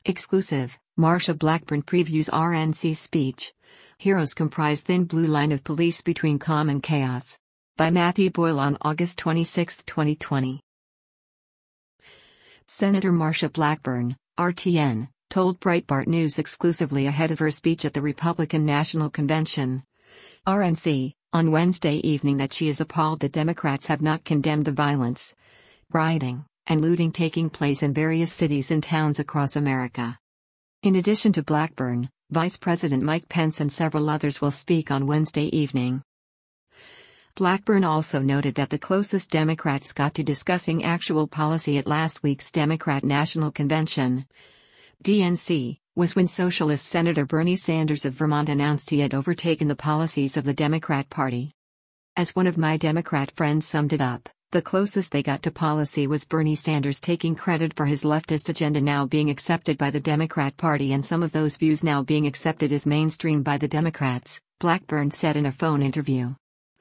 Exclusive, Marsha Blackburn previews RNC speech. Heroes comprise thin blue line of police between calm and chaos. By Matthew Boyle on August 26, 2020. Senator Marsha Blackburn, RTN, told Breitbart News exclusively ahead of her speech at the Republican National Convention, RNC, on Wednesday evening that she is appalled that Democrats have not condemned the violence, rioting, and looting taking place in various cities and towns across America. In addition to Blackburn, Vice President Mike Pence and several others will speak on Wednesday evening. Blackburn also noted that the closest Democrats got to discussing actual policy at last week's Democrat National Convention, DNC, was when Socialist Senator Bernie Sanders of Vermont announced he had overtaken the policies of the Democrat Party. As one of my Democrat friends summed it up, the closest they got to policy was Bernie Sanders taking credit for his leftist agenda now being accepted by the Democrat Party and some of those views now being accepted as mainstream by the Democrats, Blackburn said in a phone interview.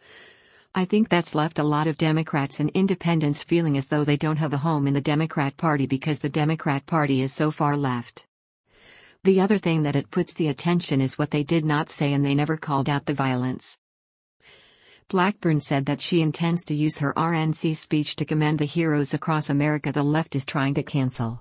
I think that's left a lot of Democrats and independents feeling as though they don't have a home in the Democrat Party because the Democrat Party is so far left. The other thing that it puts the attention is what they did not say, and they never called out the violence. Blackburn said that she intends to use her RNC speech to commend the heroes across America the left is trying to cancel.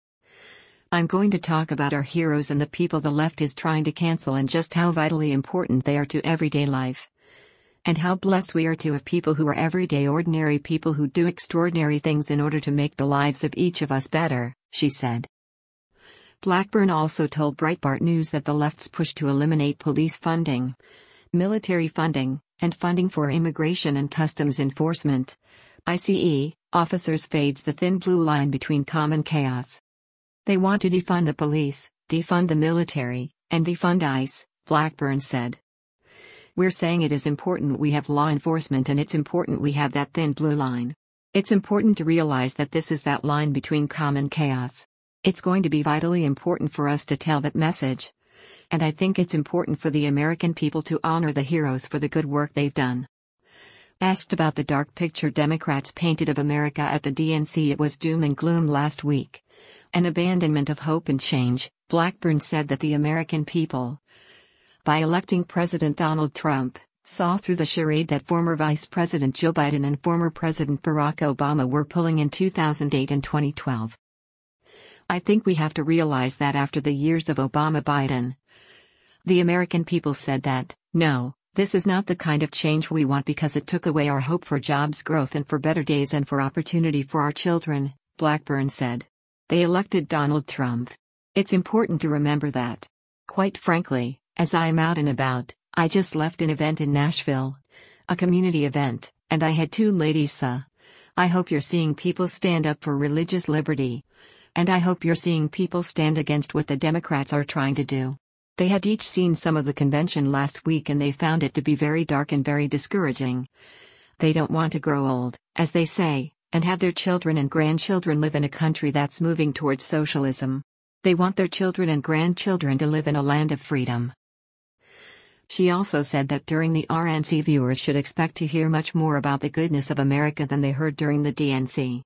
I'm going to talk about our heroes and the people the left is trying to cancel and just how vitally important they are to everyday life. And how blessed we are to have people who are everyday ordinary people who do extraordinary things in order to make the lives of each of us better, she said. Blackburn also told Breitbart News that the left's push to eliminate police funding, military funding, and funding for immigration and customs enforcement, ICE, officers fades the thin blue line between calm and chaos. They want to defund the police, defund the military, and defund ICE, Blackburn said. We're saying it is important we have law enforcement and it's important we have that thin blue line. It's important to realize that this is that line between calm and chaos. It's going to be vitally important for us to tell that message. And I think it's important for the American people to honor the heroes for the good work they've done. Asked about the dark picture Democrats painted of America at the DNC, it was doom and gloom last week. An abandonment of hope and change, Blackburn said that the American people, by electing President Donald Trump, saw through the charade that former Vice President Joe Biden and former President Barack Obama were pulling in 2008 and 2012. I think we have to realize that after the years of Obama-Biden, the American people said that, no, this is not the kind of change we want because it took away our hope for jobs growth and for better days and for opportunity for our children, Blackburn said. They elected Donald Trump. It's important to remember that. Quite frankly, as I'm out and about, I just left an event in Nashville, a community event, and I had two ladies I hope you're seeing people stand up for religious liberty. And I hope you're seeing people stand against what the Democrats are trying to do. They had each seen some of the convention last week and they found it to be very dark and very discouraging. They don't want to grow old, as they say, and have their children and grandchildren live in a country that's moving towards socialism. They want their children and grandchildren to live in a land of freedom. She also said that during the RNC viewers should expect to hear much more about the goodness of America than they heard during the DNC.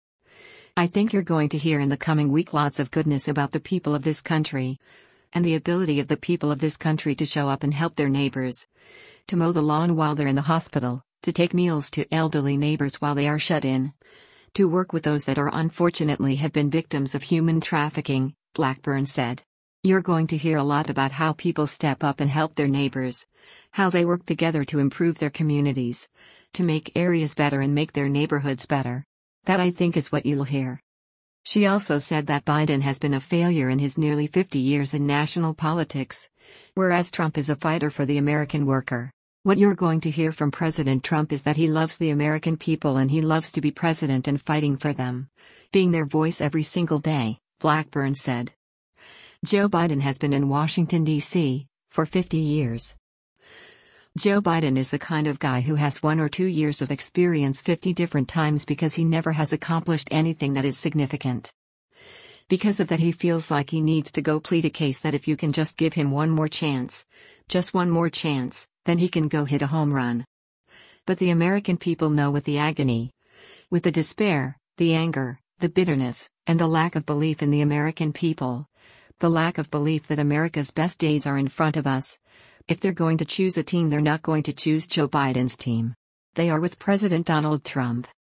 I think you're going to hear in the coming week lots of goodness about the people of this country, and the ability of the people of this country to show up and help their neighbors, to mow the lawn while they're in the hospital, to take meals to elderly neighbors while they are shut in, to work with those that are unfortunately have been victims of human trafficking, Blackburn said. You're going to hear a lot about how people step up and help their neighbors, how they work together to improve their communities, to make areas better and make their neighborhoods better. That I think is what you'll hear. She also said that Biden has been a failure in his nearly 50 years in national politics, whereas Trump is a fighter for the American worker. What you're going to hear from President Trump is that he loves the American people and he loves to be president and fighting for them, being their voice every single day, Blackburn said. Joe Biden has been in Washington, D.C., for 50 years. Joe Biden is the kind of guy who has 1 or 2 years of experience 50 different times because he never has accomplished anything that is significant. Because of that, he feels like he needs to go plead a case that if you can just give him one more chance, just one more chance, then he can go hit a home run. But the American people know with the agony, with the despair, the anger, The bitterness, and the lack of belief in the American people. The lack of belief that America's best days are in front of us. If they're going to choose a team, they're not going to choose Joe Biden's team. They are with President Donald Trump.